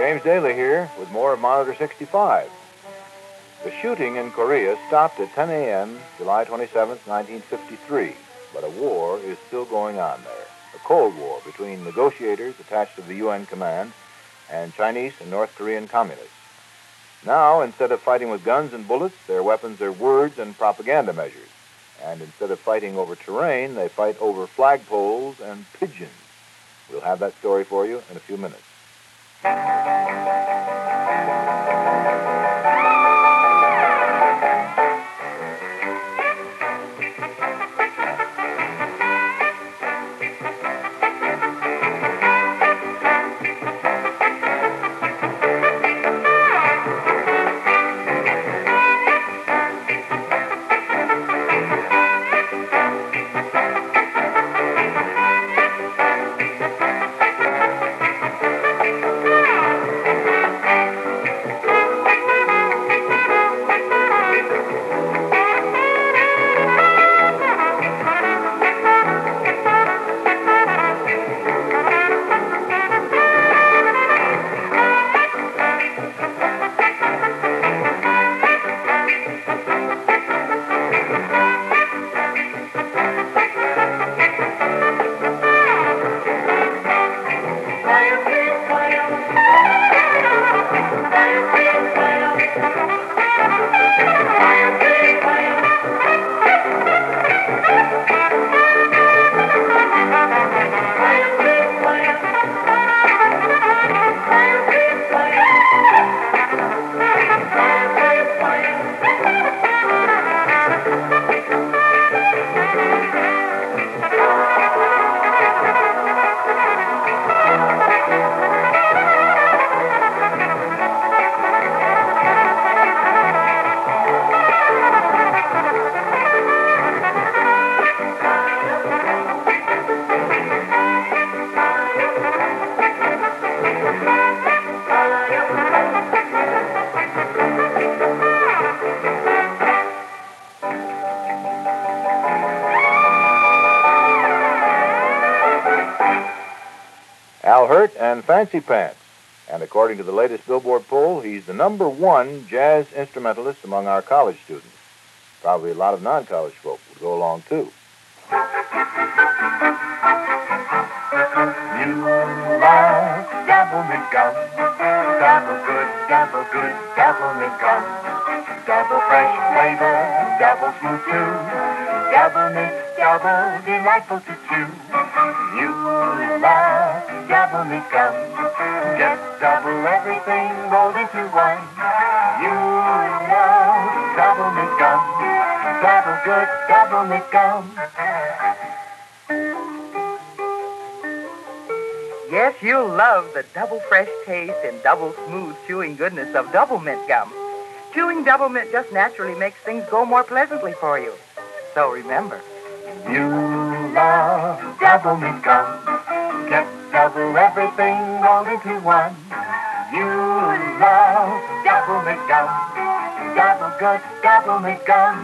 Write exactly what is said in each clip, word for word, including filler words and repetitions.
James Daly here with more of Monitor sixty-five. The shooting in Korea stopped at ten a.m. July twenty-seventh, nineteen fifty-three, but a war is still going on there. A Cold War between negotiators attached to the U N command and Chinese and North Korean communists. Now, instead of fighting with guns and bullets, their weapons are words and propaganda measures. And instead of fighting over terrain, they fight over flagpoles and pigeons. We'll have that story for you in a few minutes. Al Hirt and Fancy Pants. And according to the latest Billboard poll, he's the number one jazz instrumentalist among our college students. Probably a lot of non-college folk would go along, too. You love Doublemint gum. Double good, double good, Doublemint gum. Double fresh flavor, double smooth too. Doublemint, double delightful to chew. You love Doublemint gum. Get double everything rolled into one. You love Doublemint gum. Double good, Doublemint gum. Yes, you'll love the double fresh taste and double smooth chewing goodness of Doublemint gum. Chewing Doublemint just naturally makes things go more pleasantly for you. So remember, you love Doublemint gum. Get double everything rolled into one. You love Doublemint gum. Double good Doublemint gum.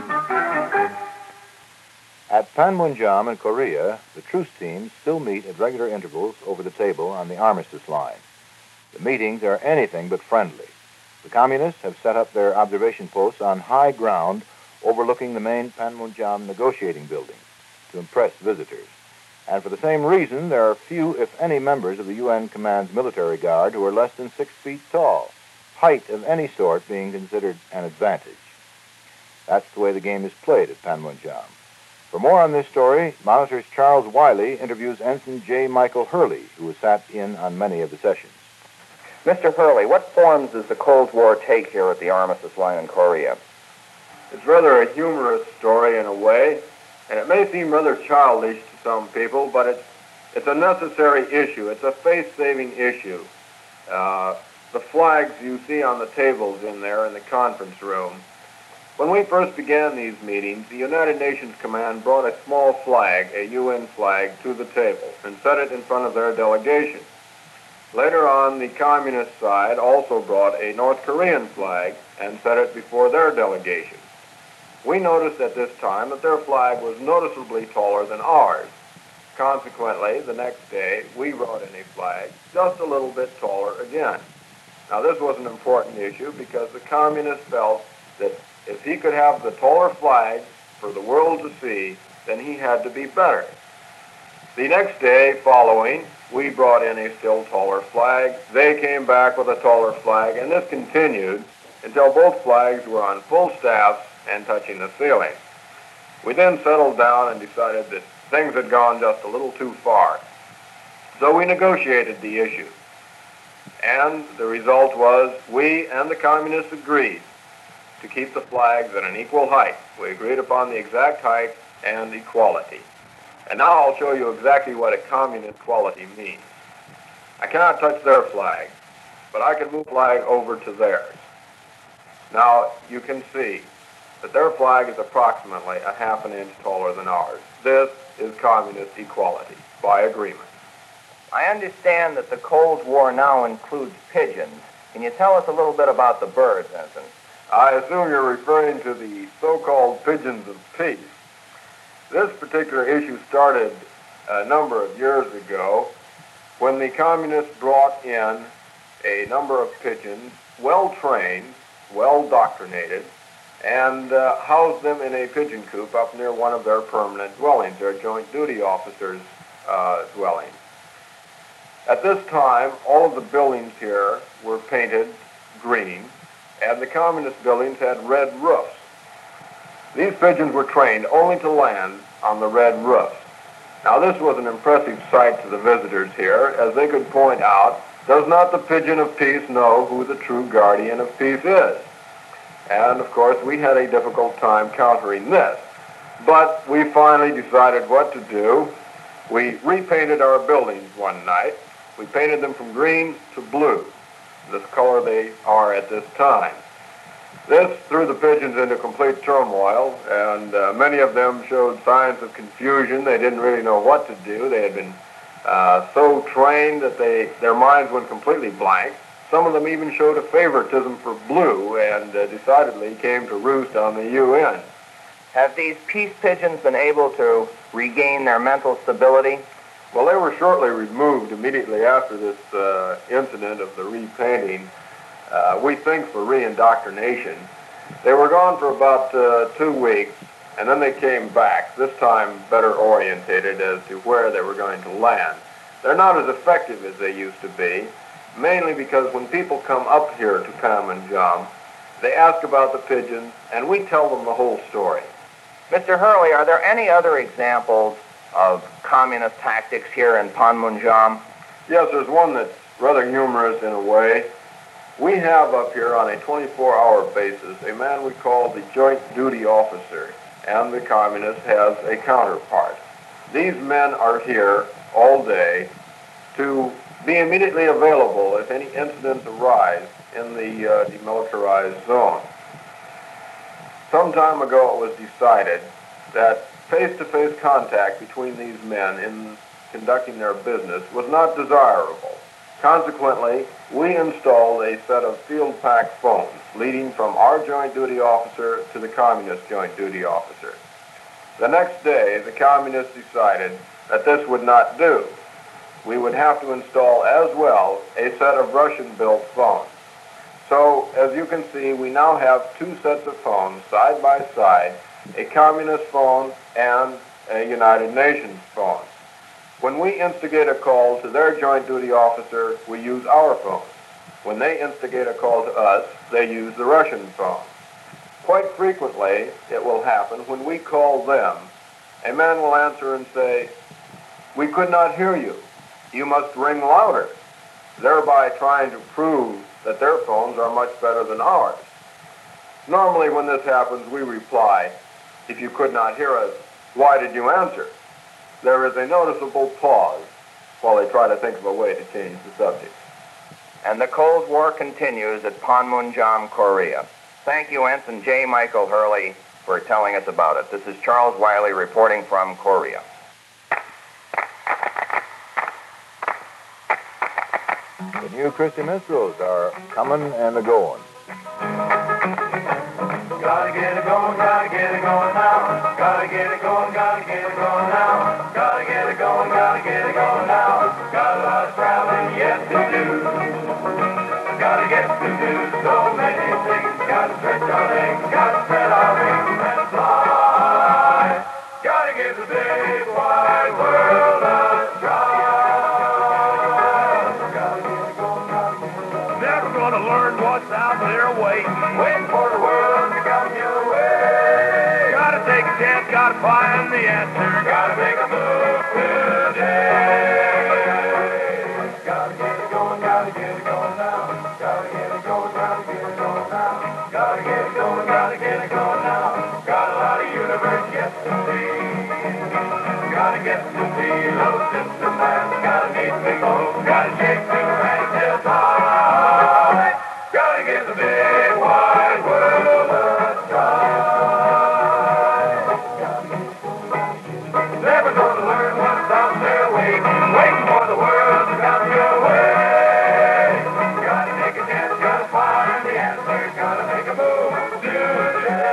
At Panmunjom in Korea, the truce teams still meet at regular intervals over the table on the armistice line. The meetings are anything but friendly. The communists have set up their observation posts on high ground overlooking the main Panmunjom negotiating building to impress visitors. And for the same reason, there are few, if any, members of the U N Command's military guard who are less than six feet tall, height of any sort being considered an advantage. That's the way the game is played at Panmunjom. For more on this story, Monitor's Charles Wiley interviews Ensign J. Michael Hurley, who has sat in on many of the sessions. Mister Hurley, what forms does the Cold War take here at the armistice line in Korea? It's rather a humorous story in a way, and it may seem rather childish to some people, but it's, it's a necessary issue. It's a faith-saving issue. Uh, the flags you see on the tables in there in the conference room. When we first began these meetings, the United Nations Command brought a small flag, a U N flag, to the table and set it in front of their delegation. Later on, the communist side also brought a North Korean flag and set it before their delegation. We noticed at this time that their flag was noticeably taller than ours. Consequently, the next day, we brought in a flag just a little bit taller again. Now, this was an important issue because the communist felt that if he could have the taller flag for the world to see, then he had to be better. The next day following, we brought in a still taller flag. They came back with a taller flag, and this continued until both flags were on full staffs and touching the ceiling. We then settled down and decided that things had gone just a little too far. So we negotiated the issue. And the result was we and the communists agreed to keep the flags at an equal height. We agreed upon the exact height and equality. And now I'll show you exactly what a communist equality means. I cannot touch their flag, but I can move the flag over to theirs. Now, you can see that their flag is approximately a half an inch taller than ours. This is communist equality, by agreement. I understand that the Cold War now includes pigeons. Can you tell us a little bit about the birds, Ensign? I assume you're referring to the so-called pigeons of peace. This particular issue started a number of years ago when the communists brought in a number of pigeons, well-trained, well-doctrinated, and uh, housed them in a pigeon coop up near one of their permanent dwellings, their joint duty officers' uh, dwelling. At this time, all of the buildings here were painted green, and the communist buildings had red roofs. These pigeons were trained only to land on the red roofs. Now, this was an impressive sight to the visitors here, as they could point out, does not the pigeon of peace know who the true guardian of peace is? And, of course, we had a difficult time countering this. But we finally decided what to do. We repainted our buildings one night. We painted them from green to blue, this color they are at this time. This threw the pigeons into complete turmoil, and uh, many of them showed signs of confusion. They didn't really know what to do. They had been uh, so trained that they their minds went completely blank. Some of them even showed a favoritism for blue and uh, decidedly came to roost on the U N. Have these peace pigeons been able to regain their mental stability? Well, they were shortly removed immediately after this uh, incident of the repainting. Uh, we think for re-indoctrination. They were gone for about uh, two weeks, and then they came back, this time better orientated as to where they were going to land. They're not as effective as they used to be, mainly because when people come up here to Panmunjom, they ask about the pigeons, and we tell them the whole story. Mister Hurley, are there any other examples of communist tactics here in Panmunjom? Yes, there's one that's rather humorous in a way. We have up here on a twenty-four hour basis a man we call the Joint Duty Officer, and the communist has a counterpart. These men are here all day to be immediately available if any incidents arise in the uh, demilitarized zone. Some time ago it was decided that face-to-face contact between these men in conducting their business was not desirable. Consequently, we installed a set of field pack phones leading from our joint duty officer to the communist joint duty officer. The next day, the communists decided that this would not do. We would have to install as well a set of Russian-built phones. So, as you can see, we now have two sets of phones side by side, a communist phone and a United Nations phone. When we instigate a call to their joint duty officer, we use our phone. When they instigate a call to us, they use the Russian phone. Quite frequently, it will happen when we call them, a man will answer and say, "We could not hear you. You must ring louder," thereby trying to prove that their phones are much better than ours. Normally, when this happens, we reply, "If you could not hear us, why did you answer?" There is a noticeable pause while they try to think of a way to change the subject. And the Cold War continues at Panmunjom, Korea. Thank you, Ensign J. Michael Hurley, for telling us about it. This is Charles Wiley reporting from Korea. The new Christy Minstrels are coming and a-going. Gotta get it going, gotta get it going now. Gotta get it going, gotta get it going now. Gotta get it going, gotta get it going now. Got a lot of traveling yet to do. Gotta get gonna learn what's out there waiting. Waiting for the world to come your way. Gotta take a chance, gotta find the answer. Gotta make a move today. Gotta get it going, gotta get it going now. Gotta get it going, gotta get it going now. Gotta get it going, gotta get it going now. Got a lot of universe yet to see. Gotta get to see low system man. Gotta meet big folks. Gotta shake two hands till time. Gotta get the big wide world a try. Never gonna learn what's out there waiting. Waiting for the world to come your way. Gotta take a chance, gotta find the answer. Gotta make a move today.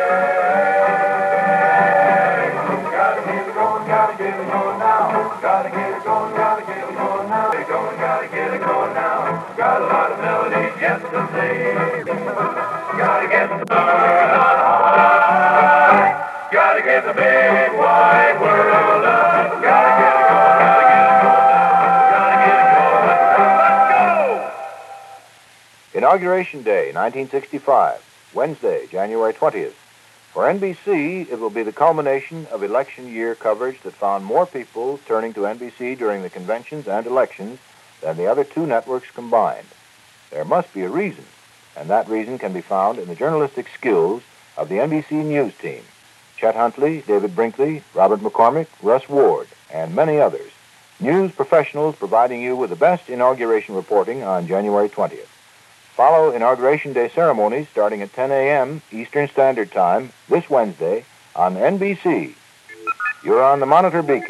Gotta get it going, gotta get it going now. Gotta get it going, gotta get it going now. Get it going, gotta get it going now. Got a lot of melodies yet to sing. Gotta get the bird on high. Gotta get the big wide world up. Gotta get it going, gotta get it going now. Gotta get it going, let's go! Inauguration Day, nineteen sixty-five, Wednesday, January twentieth. For N B C, it will be the culmination of election year coverage that found more people turning to N B C during the conventions and elections than the other two networks combined. There must be a reason, and that reason can be found in the journalistic skills of the N B C News team. Chet Huntley, David Brinkley, Robert McCormick, Russ Ward, and many others. News professionals providing you with the best inauguration reporting on January twentieth. Follow Inauguration Day ceremonies starting at ten a.m. Eastern Standard Time this Wednesday on N B C. You're on the Monitor Beacon.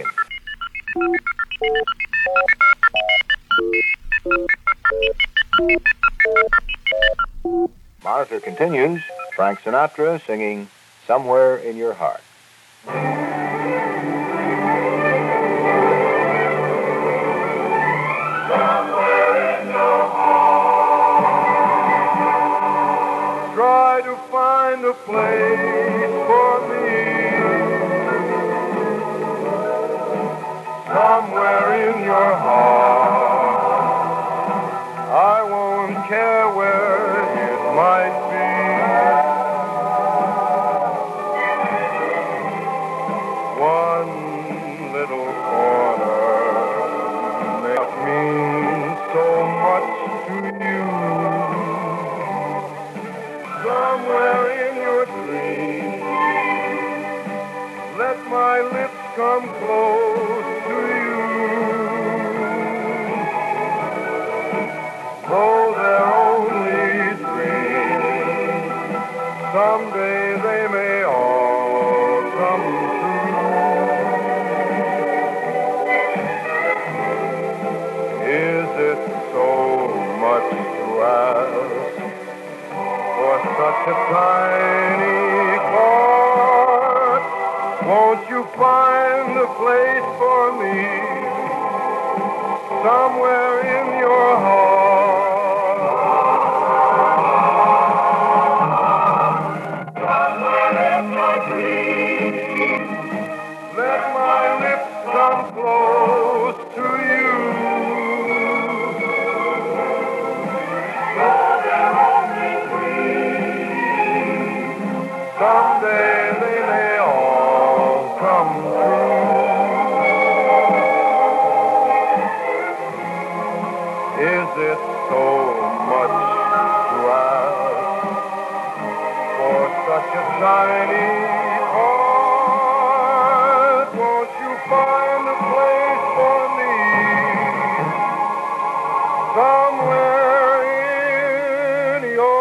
Monitor continues. Frank Sinatra singing Somewhere in Your Heart. Try to find a place for me somewhere in your heart. I won't care where it might be. One little corner that means so much to you. Somewhere in your dreams, let my lips come close to you. Though they're only dreams, someday they may all come true. Is it so much to ask for such a tiny part? Won't you find a place for me somewhere in your heart? Somewhere in your dreams, let my lips come close to you. Someday they may all come true. Is it so much to ask for such a tiny part? Won't you find a place for me somewhere in your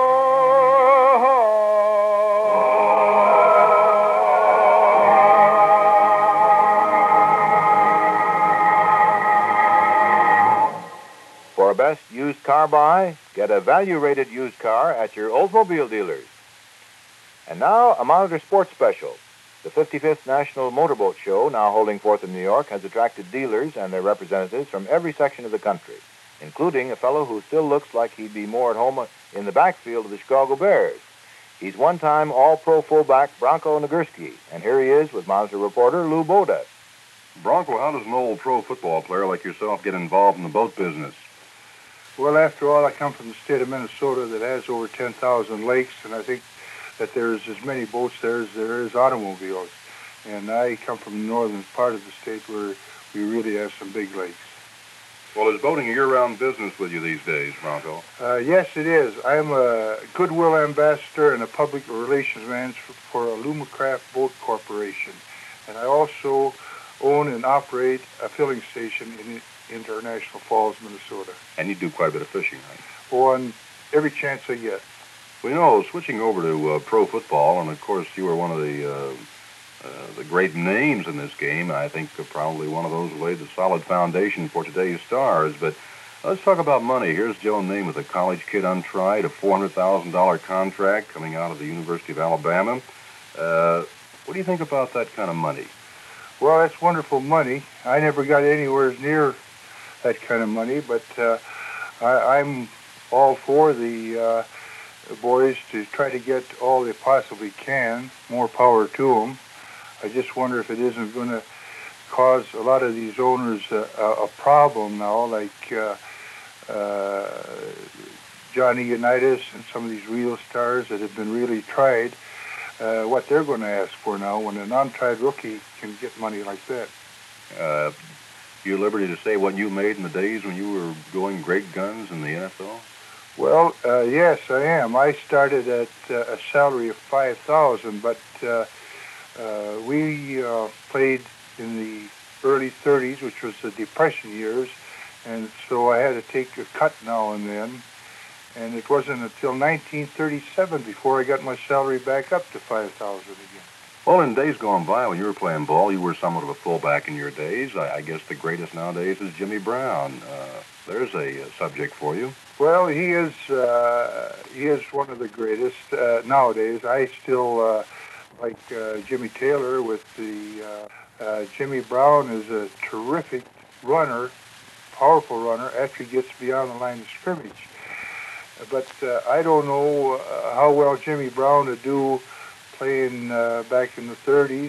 For a best used car buy, get a value-rated used car at your Oldsmobile dealers. And now, a Monitor Sports Special. The fifty-fifth National Motorboat Show, now holding forth in New York, has attracted dealers and their representatives from every section of the country, including a fellow who still looks like he'd be more at home in the backfield of the Chicago Bears. He's one-time All-Pro fullback Bronco Nagurski, and here he is with Monitor reporter Lou Boda. Bronco, how does an old pro football player like yourself get involved in the boat business? Well, after all, I come from the state of Minnesota that has over ten thousand lakes, and I think that there's as many boats there as there is automobiles. And I come from the northern part of the state where we really have some big lakes. Well, is boating a year-round business with you these days, Bronco? Uh, yes, it is. I'm a Goodwill ambassador and a public relations man for, for Alumacraft Boat Corporation. And I also own and operate a filling station in International Falls, Minnesota. And you do quite a bit of fishing, right? On every chance I get. Well, you know, switching over to uh, pro football, and of course you are one of the uh, uh, the great names in this game. I think uh, probably one of those who laid the solid foundation for today's stars. But let's talk about money. Here's Joe Namath, a college kid untried, a four hundred thousand dollars contract coming out of the University of Alabama. Uh, what do you think about that kind of money? Well, that's wonderful money. I never got anywhere near that kind of money, but uh, I, I'm all for the uh, boys to try to get all they possibly can. More power to them. I just wonder if it isn't going to cause a lot of these owners a, a, a problem now, like uh, uh, Johnny Unitas and some of these real stars that have been really tried, uh, what they're going to ask for now when an untried rookie can get money like that. Uh, you liberty to say what you made in the days when you were going great guns in the N F L? Well, uh, yes, I am. I started at uh, a salary of five thousand dollars, but uh, uh, we uh, played in the early thirties, which was the Depression years, and so I had to take a cut now and then. And it wasn't until nineteen thirty-seven before I got my salary back up to five thousand dollars again. Well, in days gone by, when you were playing ball, you were somewhat of a fullback in your days. I, I guess the greatest nowadays is Jimmy Brown. Uh, there's a, a subject for you. Well, he is uh, he is one of the greatest uh, nowadays. I still uh, like uh, Jimmy Taylor with the uh, uh, Jimmy Brown is a terrific runner, powerful runner after he gets beyond the line of scrimmage. But uh, I don't know uh, how well Jimmy Brown would do playing uh, back in the thirties.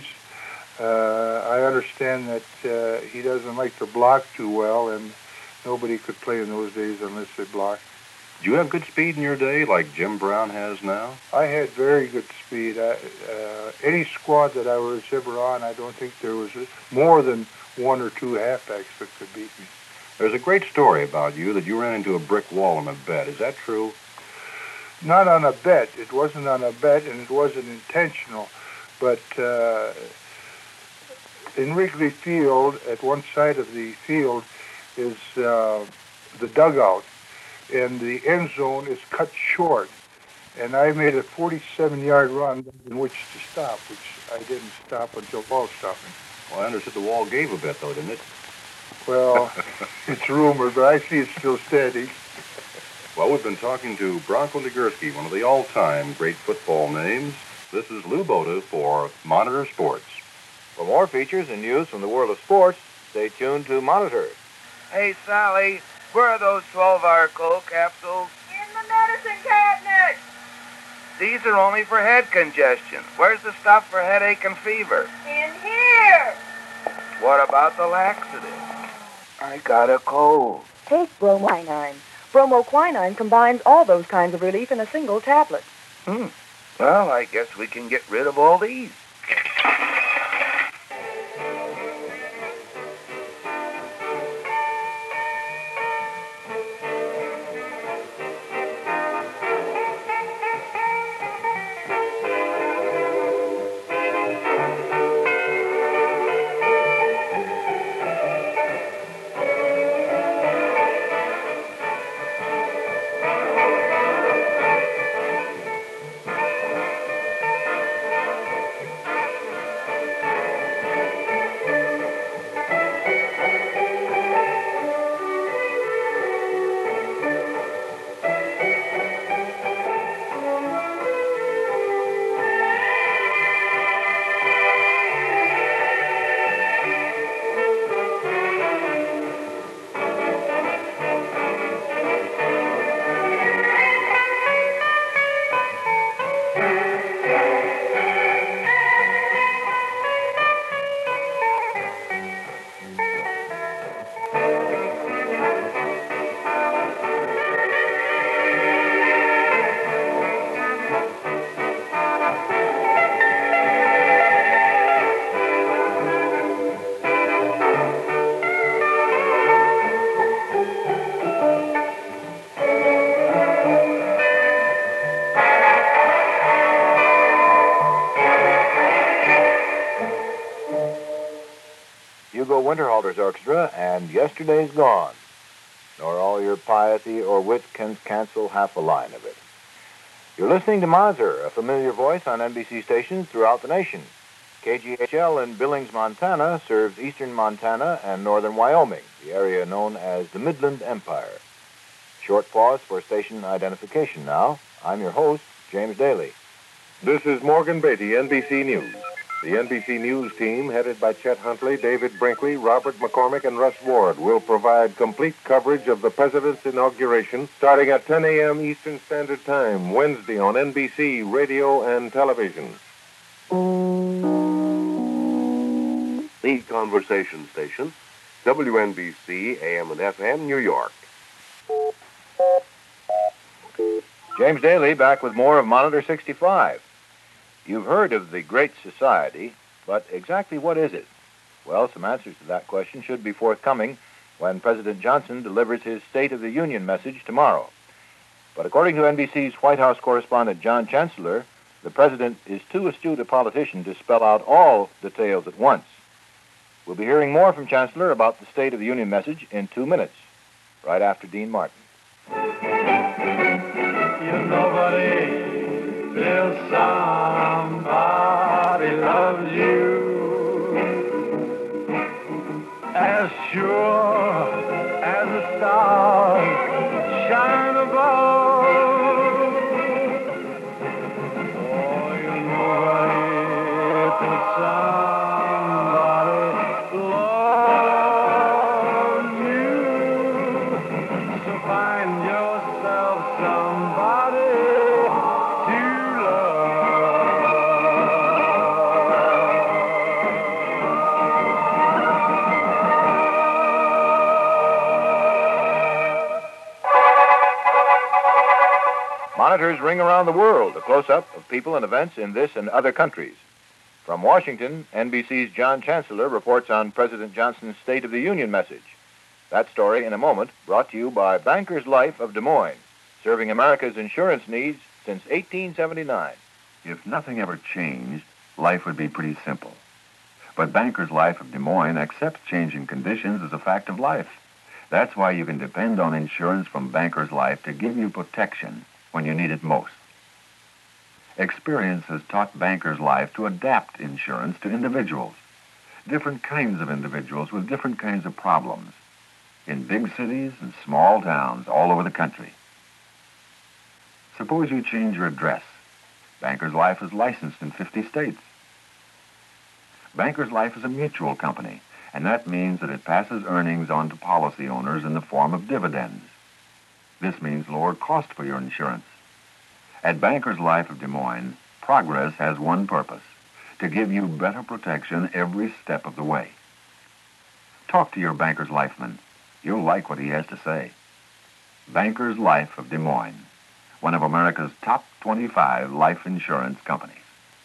Uh, I understand that uh, he doesn't like to block too well, and nobody could play in those days unless they blocked. Did you have good speed in your day like Jim Brown has now? I had very good speed. I, uh, any squad that I was ever on, I don't think there was more than one or two halfbacks that could beat me. There's a great story about you that you ran into a brick wall on a bet. Is that true? Not on a bet. It wasn't on a bet, and it wasn't intentional. But uh, in Wrigley Field, at one side of the field, is uh, the dugout, and the end zone is cut short. And I made a forty-seven-yard run in which to stop, which I didn't stop until ball stopped me. Well, I understood the wall gave a bet, though, didn't it? Well, it's rumored, but I see it's still steady. Well, we've been talking to Bronco Nagurski, one of the all-time great football names. This is Lou Boda for Monitor Sports. For more features and news from the world of sports, stay tuned to Monitor. Hey, Sally, where are those twelve-hour cold capsules? In the medicine cabinet. These are only for head congestion. Where's the stuff for headache and fever? In here. What about the laxative? I got a cold. Take bromoquinine. Bromoquinine combines all those kinds of relief in a single tablet. Hmm. Well, I guess we can get rid of all these. Stars Orchestra and Yesterday's Gone. Nor all your piety or wit can cancel half a line of it. You're listening to Mazur, a familiar voice on N B C stations throughout the nation. K G H L in Billings, Montana serves eastern Montana and northern Wyoming, the area known as the Midland Empire. Short pause for station identification now. I'm your host, James Daly. This is Morgan Beatty, N B C News. The N B C News team, headed by Chet Huntley, David Brinkley, Robert McCormick, and Russ Ward, will provide complete coverage of the President's inauguration starting at ten a.m. Eastern Standard Time, Wednesday on N B C Radio and Television. The Conversation Station, W N B C, A M and F M, New York. James Daly back with more of Monitor sixty-five. You've heard of the Great Society, but exactly what is it? Well, some answers to that question should be forthcoming when President Johnson delivers his State of the Union message tomorrow. But according to N B C's White House correspondent John Chancellor, the president is too astute a politician to spell out all details at once. We'll be hearing more from Chancellor about the State of the Union message in two minutes, right after Dean Martin. You nobody till somebody loves you, as sure as the stars shine above. Oh, you nobody till somebody loves you, so find yourself somebody to Monitors ring around the world, a close-up of people and events in this and other countries. From Washington, N B C's John Chancellor reports on President Johnson's State of the Union message. That story in a moment, brought to you by Bankers Life of Des Moines, serving America's insurance needs since eighteen seventy-nine. If nothing ever changed, life would be pretty simple. But Bankers Life of Des Moines accepts changing conditions as a fact of life. That's why you can depend on insurance from Bankers Life to give you protection when you need it most. Experience has taught Bankers Life to adapt insurance to individuals, different kinds of individuals with different kinds of problems, in big cities and small towns all over the country. Suppose you change your address. Bankers Life is licensed in fifty states. Bankers Life is a mutual company, and that means that it passes earnings on to policy owners in the form of dividends. This means lower cost for your insurance. At Bankers Life of Des Moines, Progress has one purpose: to give you better protection every step of the way. Talk to your Bankers Lifeman. You'll like what he has to say. Bankers Life of Des Moines, one of America's top twenty-five life insurance companies.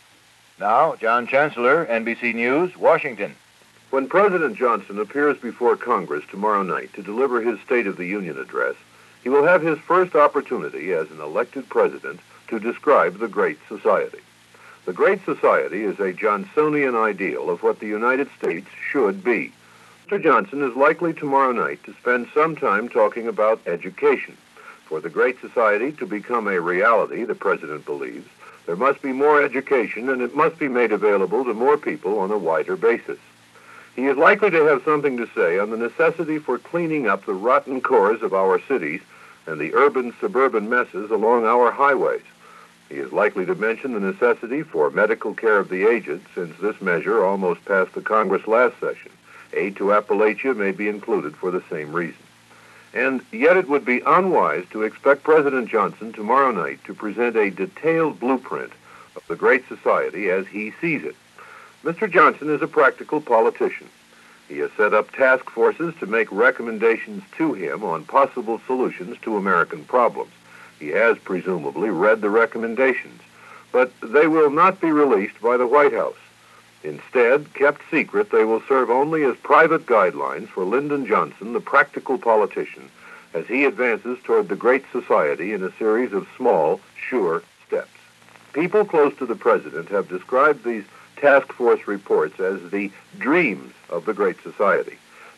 Now, John Chancellor, N B C News, Washington. When President Johnson appears before Congress tomorrow night to deliver his State of the Union address, he will have his first opportunity as an elected president to describe the Great Society. The Great Society is a Johnsonian ideal of what the United States should be. Mister Johnson is likely tomorrow night to spend some time talking about education. For the Great Society to become a reality, the president believes, there must be more education, and it must be made available to more people on a wider basis. He is likely to have something to say on the necessity for cleaning up the rotten cores of our cities and the urban-suburban messes along our highways. He is likely to mention the necessity for medical care of the aged, since this measure almost passed the Congress last session. Aid to Appalachia may be included for the same reason. And yet it would be unwise to expect President Johnson tomorrow night to present a detailed blueprint of the Great Society as he sees it. Mister Johnson is a practical politician. He has set up task forces to make recommendations to him on possible solutions to American problems. He has presumably read the recommendations, but they will not be released by the White House. Instead, kept secret, they will serve only as private guidelines for Lyndon Johnson, the practical politician, as he advances toward the Great Society in a series of small, sure steps. People close to the president have described these task force reports as the dreams of the Great Society.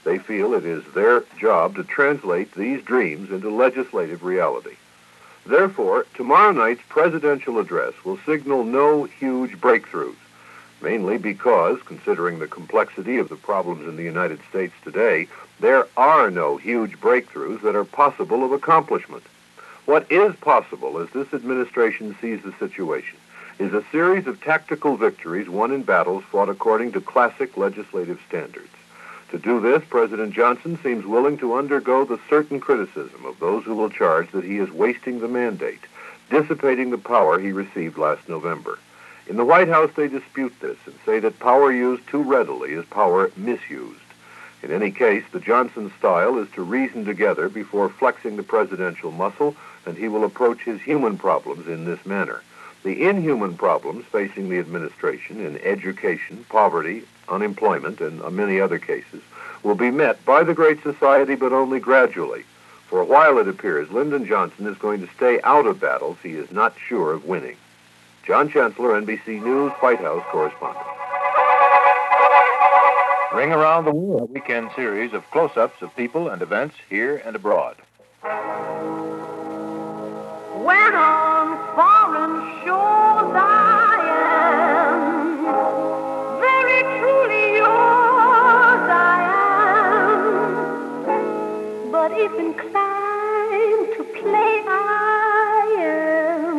They feel it is their job to translate these dreams into legislative reality. Therefore, tomorrow night's presidential address will signal no huge breakthroughs, mainly because, considering the complexity of the problems in the United States today, there are no huge breakthroughs that are possible of accomplishment. What is possible, as this administration sees the situation, is a series of tactical victories won in battles fought according to classic legislative standards. To do this, President Johnson seems willing to undergo the certain criticism of those who will charge that he is wasting the mandate, dissipating the power he received last November. In the White House, they dispute this and say that power used too readily is power misused. In any case, the Johnson style is to reason together before flexing the presidential muscle, and he will approach his human problems in this manner. The inhuman problems facing the administration in education, poverty, unemployment, and many other cases will be met by the Great Society, but only gradually. For a while, it appears Lyndon Johnson is going to stay out of battles he is not sure of winning. John Chancellor, N B C News, White House correspondent. Ring Around the World, a weekend series of close-ups of people and events here and abroad. When on foreign shores I am, very truly yours I am, but if inclined to play I am,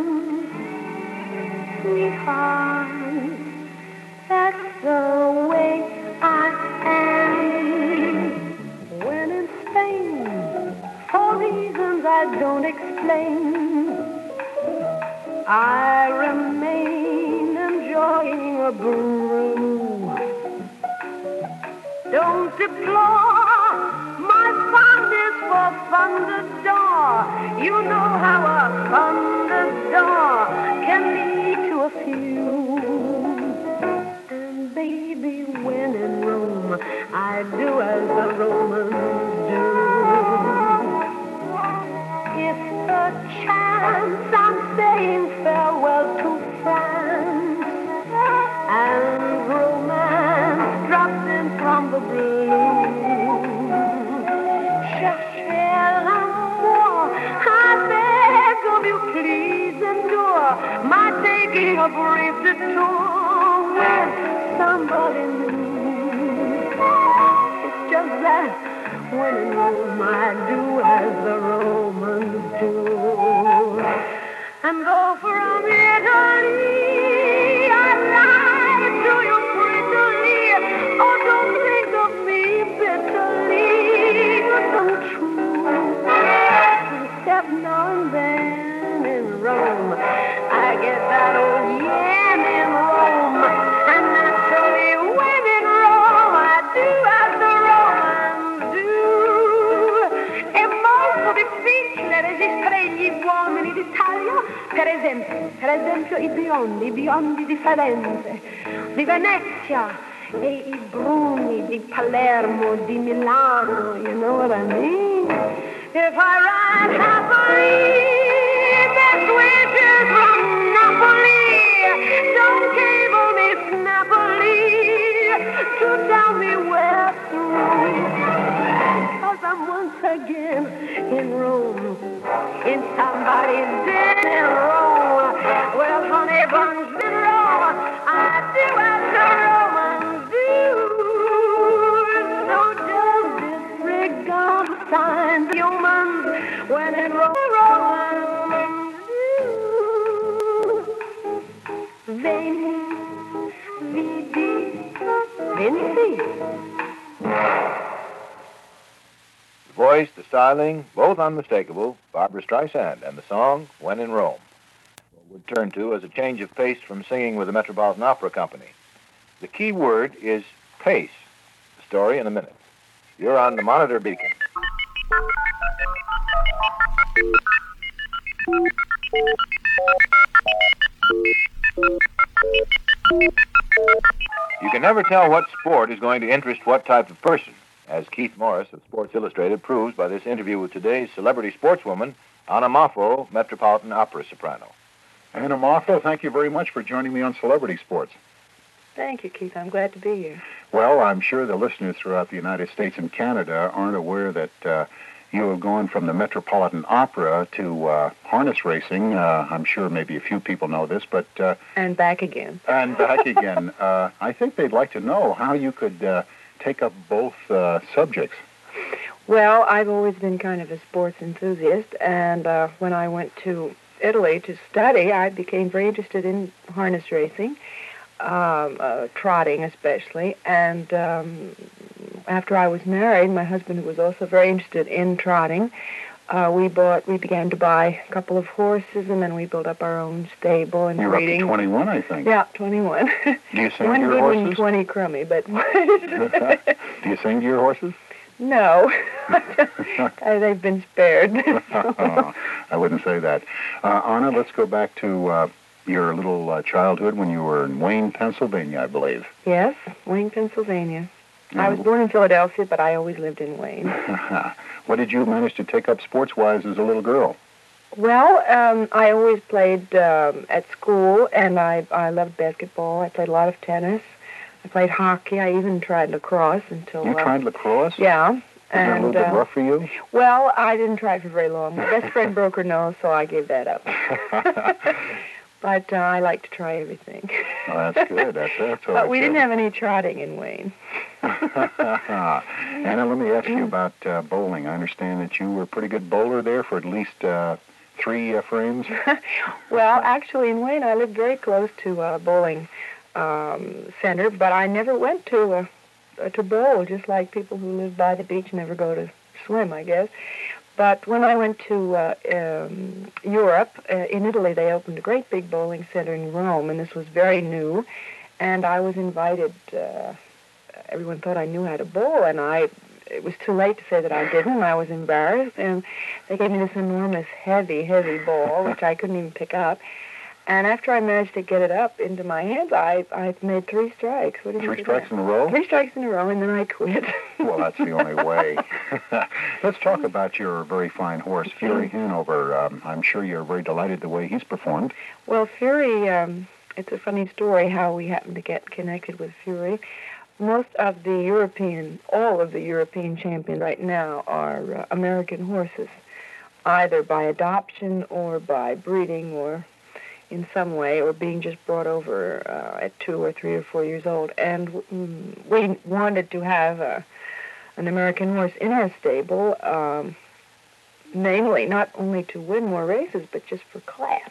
sweetheart, that's the way I am. When in Spain, for reasons I don't explain, I remain enjoying a brew. Don't deplore my fondness for Thunderdor. You know how a Thunderdor can lead to a few. And baby, when in Rome, I do as the Romans do. If the chance I'm saying farewell to France, and romance drops in from the blue, cherchez l'amour, I beg of you, please endure my taking a brief detour with somebody new. It's just that when in Rome I do as the Romans do. And though from Italy I lie to you prettily, oh, don't think of me bitterly. Don't true, except now and then in Rome I get that old yen in Rome, and naturally when in Rome I do as the Romans do. È molto difficile resistere agli uomini d'Italia, per esempio, per esempio i biondi, i biondi di Firenze, di Venezia, e i bruni di Palermo, di Milano, you know what I mean? If I ride happily, best wishes from Napoli, don't cable me snappily to tell me where through, cause I'm once again in Rome, in somebody's den in Rome. Well, honey bun's been wrong, I do as the Romans do, so just disregard signs humans when in Rome, Romans do. Veni, vidi, vinci. The voice, the styling, both unmistakable, Barbra Streisand, and the song, When in Rome. What we'll turn to as a change of pace from singing with the Metropolitan Opera Company. The key word is pace. The story in a minute. You're on the Monitor Beacon. You can never tell what sport is going to interest what type of person, as Keith Morris of Sports Illustrated proves by this interview with today's celebrity sportswoman, Anna Moffo, Metropolitan Opera soprano. Anna Moffo, thank you very much for joining me on Celebrity Sports. Thank you, Keith. I'm glad to be here. Well, I'm sure the listeners throughout the United States and Canada aren't aware that uh, you have gone from the Metropolitan Opera to uh, harness racing. Uh, I'm sure maybe a few people know this, but... Uh, and back again. And back again. uh, I think they'd like to know how you could uh, take up both uh, subjects. Well, I've always been kind of a sports enthusiast, and uh, when I went to Italy to study, I became very interested in harness racing. Um, uh, trotting especially, and um, after I was married, my husband was also very interested in trotting. Uh, we bought, we began to buy a couple of horses, and then we built up our own stable and You're breeding. You're up to twenty-one, I think. Yeah, twenty-one. Do you sing one to your good horses? One twenty crummy, but do you sing to your horses? No, they've been spared. I wouldn't say that. Uh, Anna, let's go back to. Uh, Your little uh, childhood when you were in Wayne, Pennsylvania, I believe. Yes, Wayne, Pennsylvania. Mm. I was born in Philadelphia, but I always lived in Wayne. What did you manage to take up sports-wise as a little girl? Well, um, I always played um, at school, and I, I loved basketball. I played a lot of tennis. I played hockey. I even tried lacrosse until... You uh, tried lacrosse? Yeah. Was that a little bit uh, rough for you? Well, I didn't try for very long. My best friend broke her nose, so I gave that up. But uh, I like to try everything. Oh, that's good. That's, that's all But we good. didn't have any trotting in Wayne. Anna, let me ask you about uh, bowling. I understand that you were a pretty good bowler there for at least uh, three uh, frames. Well, actually, in Wayne, I lived very close to a bowling um, center, but I never went to uh, uh, to bowl, just like people who live by the beach never go to swim, I guess. But when I went to uh, um, Europe, uh, in Italy, they opened a great big bowling center in Rome, and this was very new. And I was invited. Uh, everyone thought I knew how to bowl, and I. It was too late to say that I didn't, and I was embarrassed. And they gave me this enormous, heavy, heavy ball, which I couldn't even pick up. And after I managed to get it up into my hands, I I made three strikes. What did you Three think strikes of in that? a row? Three strikes in a row, and then I quit. Well, that's the only way. Let's talk about your very fine horse, Fury Hanover. Um, I'm sure you're very delighted the way he's performed. Well, Fury, um, it's a funny story how we happened to get connected with Fury. Most of the European, all of the European champions right now are uh, American horses, either by adoption or by breeding or in some way, or being just brought over uh, at two or three or four years old. And mm, we wanted to have a, an American horse in our stable, um, namely not only to win more races, but just for class.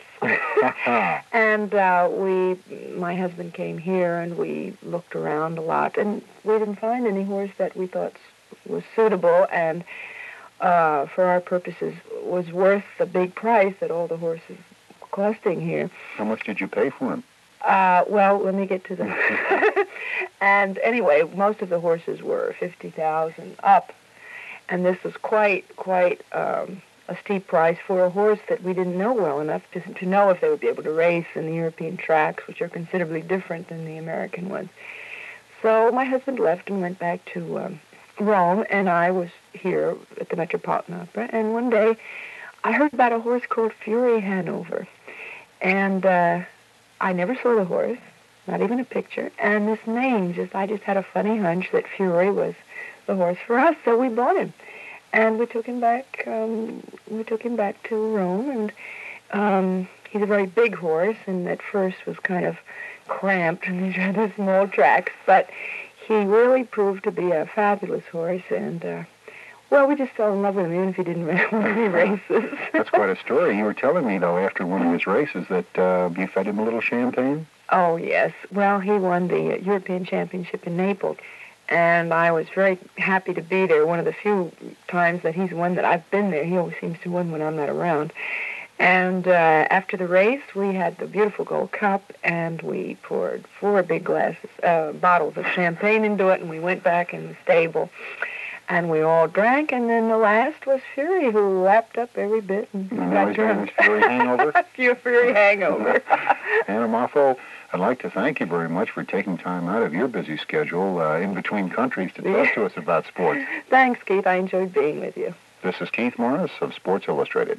And uh, we, my husband came here, and we looked around a lot, and we didn't find any horse that we thought was suitable and uh, for our purposes was worth the big price that all the horses costing here. How much did you pay for him? Uh, well, let me get to the... And anyway, most of the horses were fifty thousand up, and this was quite, quite um, a steep price for a horse that we didn't know well enough to, to know if they would be able to race in the European tracks, which are considerably different than the American ones. So my husband left and went back to um, Rome, and I was here at the Metropolitan Opera, and one day I heard about a horse called Fury Hanover. And uh, I never saw the horse, not even a picture. And this name, just I just had a funny hunch that Fury was the horse for us, so we bought him. And we took him back. Um, we took him back to Rome, and um, he's a very big horse, and at first was kind of cramped in these rather small tracks. But he really proved to be a fabulous horse, and uh, well, we just fell in love with him, even if he didn't win any races. That's quite a story. You were telling me, though, after one of his races that uh, you fed him a little champagne? Oh, yes. Well, he won the European Championship in Naples, and I was very happy to be there. One of the few times that he's won that I've been there. He always seems to win when I'm not around. And uh, after the race, we had the beautiful gold cup, and we poured four big glasses, uh, bottles of champagne into it, and we went back in the stable. And we all drank, and then the last was Fury, who lapped up every bit and And got his drunk. name is Fury Hangover? Your Fury Hangover. Anna Moffo, I'd like to thank you very much for taking time out of your busy schedule uh, in between countries to talk to us about sports. Thanks, Keith. I enjoyed being with you. This is Keith Morris of Sports Illustrated.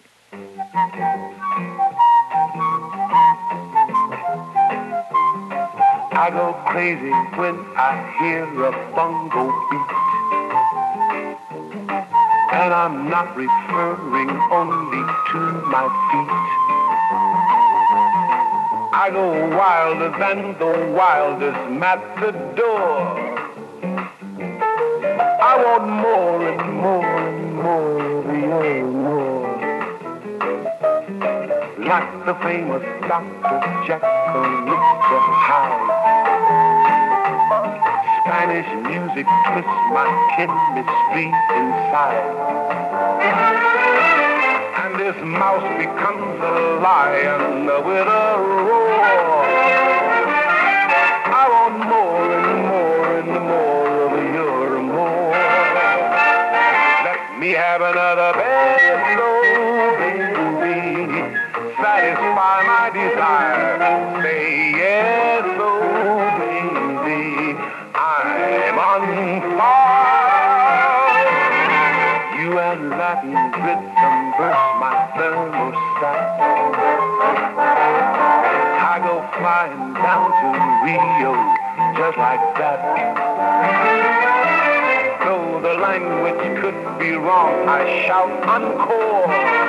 I go crazy when I hear a bongo beat. And I'm not referring only to my feet. I go wilder than the wildest matador. I want more and more and more of your more. Like the famous Doctor Jekyll, Mister Hyde. Spanish music twists my chemistry inside. And this mouse becomes a lion with a roar. I want more and more and more of your more. Let me have another bed, oh baby. Satisfy my desire. Say yes, oh baby. I'm on fire. You and Latin rhythm burst my thermostat. I go flying down to Rio just like that. Though the language could be wrong, I shout encore.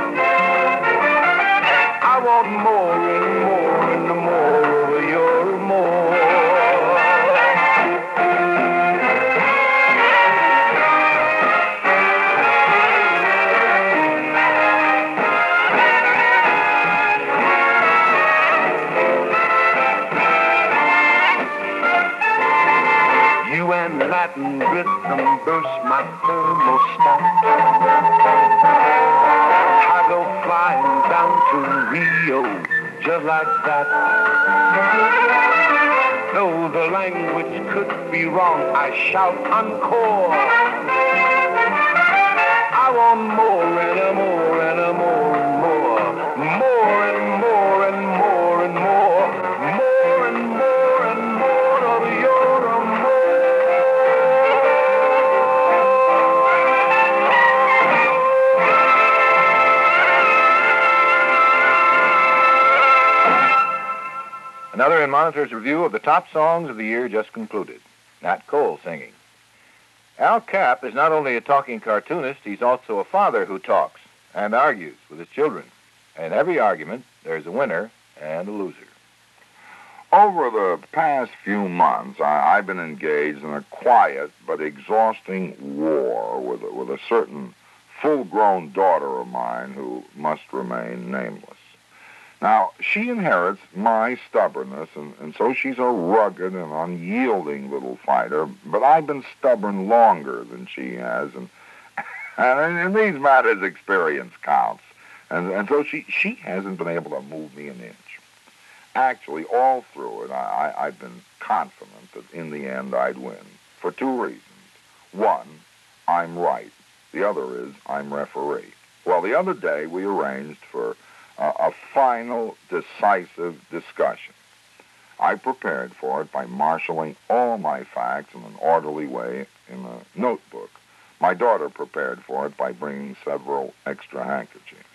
I want more and more and more of your more. You and Latin rhythm burst my thermostat. I go flying down to Rio just like that. Though the language could be wrong, I shout encore. I want more and a more and a more and more. More and more and more and more. More and more and more of your more. Another in Monitor's review of the top songs of the year just concluded. Nat Cole singing. Al Capp is not only a talking cartoonist, he's also a father who talks and argues with his children. In every argument, there's a winner and a loser. Over the past few months, I, I've been engaged in a quiet but exhausting war with a, with a certain full-grown daughter of mine who must remain nameless. Now, she inherits my stubbornness, and, and so she's a rugged and unyielding little fighter, but I've been stubborn longer than she has, and, and in these matters, experience counts. And, and so she, she hasn't been able to move me an inch. Actually, all through it, I, I, I've been confident that in the end I'd win, for two reasons. One, I'm right. The other is I'm referee. Well, the other day we arranged for Uh, a final, decisive discussion. I prepared for it by marshaling all my facts in an orderly way in a notebook. My daughter prepared for it by bringing several extra handkerchiefs.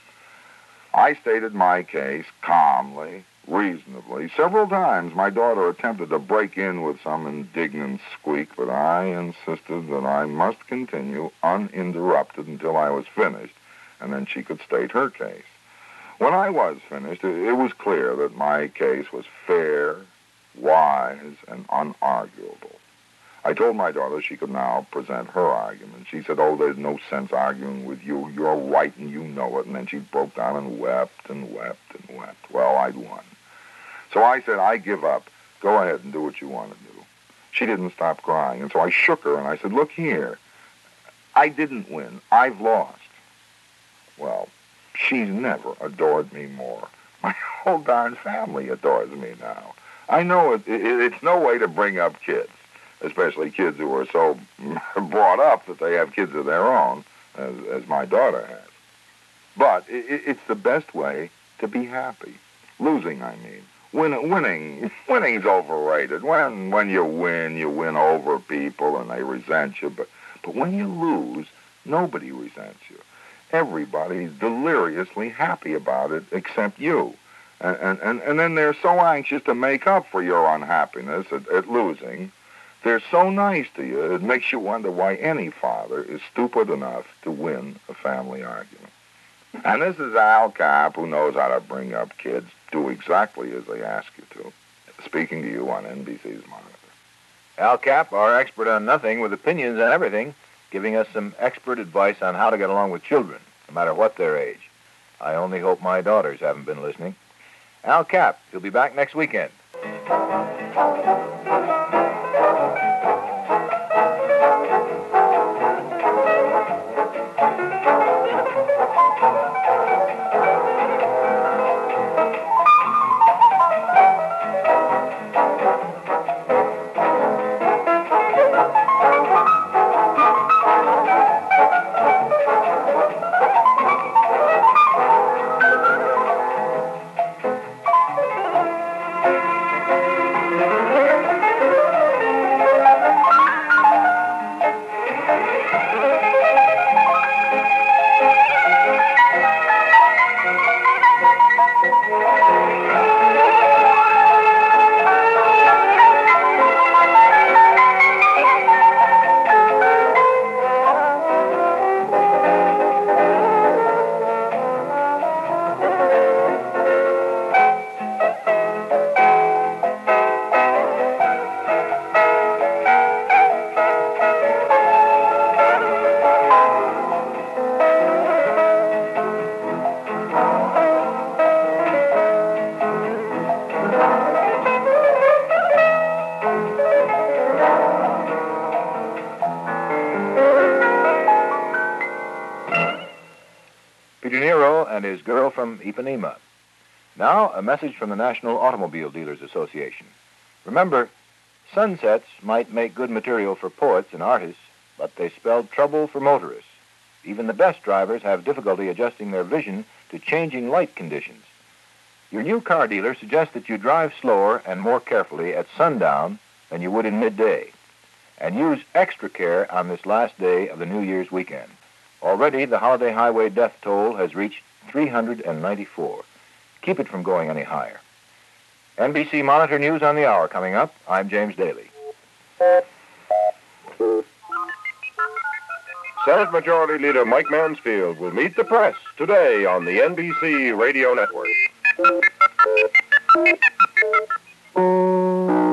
I stated my case calmly, reasonably. Several times my daughter attempted to break in with some indignant squeak, but I insisted that I must continue uninterrupted until I was finished, and then she could state her case. When I was finished, it was clear that my case was fair, wise, and unarguable. I told my daughter she could now present her argument. She said, oh, there's no sense arguing with you. You're right and you know it. And then she broke down and wept and wept and wept. Well, I'd won. So I said, I give up. Go ahead and do what you want to do. She didn't stop crying. And so I shook her and I said, look here. I didn't win. I've lost. Well, she's never adored me more. My whole darn family adores me now. I know it, it, it's no way to bring up kids, especially kids who are so brought up that they have kids of their own, as, as my daughter has. But it, it's the best way to be happy. Losing, I mean. Win, winning, winning's overrated. When when you win, you win over people and they resent you. But but when you lose, nobody resents you. Everybody's deliriously happy about it except you. And, and, and, and then they're so anxious to make up for your unhappiness at, at losing. They're so nice to you, it makes you wonder why any father is stupid enough to win a family argument. And this is Al Cap, who knows how to bring up kids, do exactly as they ask you to, speaking to you on N B C's Monitor. Al Cap, our expert on nothing with opinions on everything, giving us some expert advice on how to get along with children, no matter what their age. I only hope my daughters haven't been listening. Al Cap, he'll be back next weekend. Peter Nero and his girl from Ipanema. Now, a message from the National Automobile Dealers Association. Remember, sunsets might make good material for poets and artists, but they spell trouble for motorists. Even the best drivers have difficulty adjusting their vision to changing light conditions. Your new car dealer suggests that you drive slower and more carefully at sundown than you would in midday, and use extra care on this last day of the New Year's weekend. Already, the holiday highway death toll has reached three hundred ninety-four. Keep it from going any higher. N B C Monitor News on the Hour coming up. I'm James Daly. Senate Majority Leader Mike Mansfield will meet the press today on the N B C Radio Network.